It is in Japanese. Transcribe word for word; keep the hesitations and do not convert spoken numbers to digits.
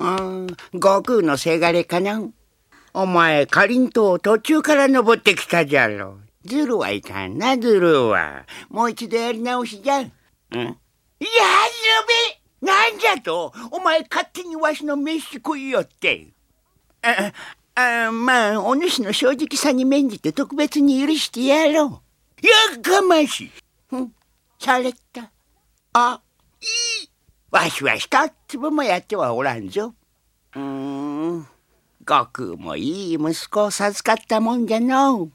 ん、悟空のせがれかな。お前、かりんとう途中から登ってきたじゃろ。ずるはいかんな、ずるは。もう一度やり直しじゃん。んやるべなんじゃとお前勝手にわしの飯食いよって。あ、あまあ、お主の正直さに免じて特別に許してやろう。やかましい。んされた。あ、いい。わしは一粒もやってはおらんぞ。うーん。悟空もいい息子を授かったもんじゃのう。